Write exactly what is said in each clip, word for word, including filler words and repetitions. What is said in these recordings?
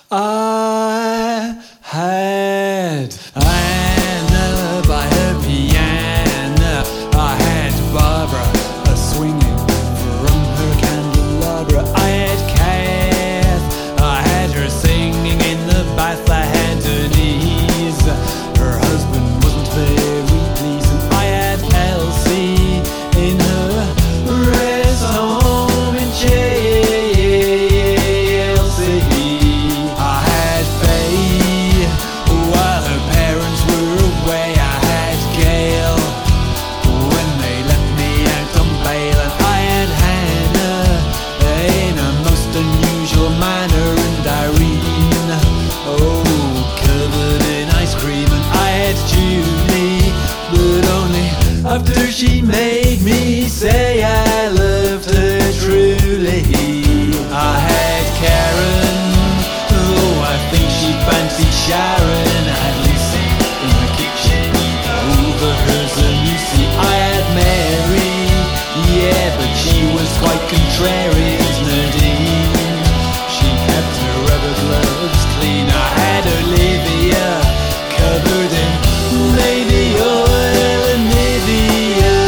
I had Anna by her piano. I had Barbara a swinging from her candelabra. I had Kath, I had her singing in the bath. I had Denise, her husband wasn't very pleasing. I had Elsie in her rest home in Chelsea. I had Faye while her parents were away. I had Gail when they let me out on bail. And I had Hannah in a most unusual manner. And Irene, oh, covered in ice cream. And I had Julie, but only after she made me say I loved her truly. I had Karen, oh, I think she fancied Sharon. I had Lucy in the kitchen, over hers and Lucy. I had Mary, yeah, but she was quite contrary as Nadine. She kept her rubber gloves clean. I had Olivia, covered in lady oil and Nivea.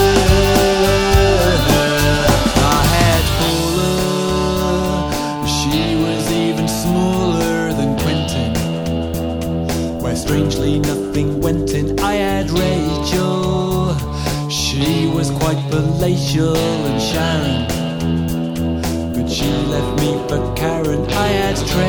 I had Paula, she was even smaller than Quentin, where strangely nothing went in. I had Rachel, she was quite palatial, and Sharon, but she left me for Karen. I had Trey,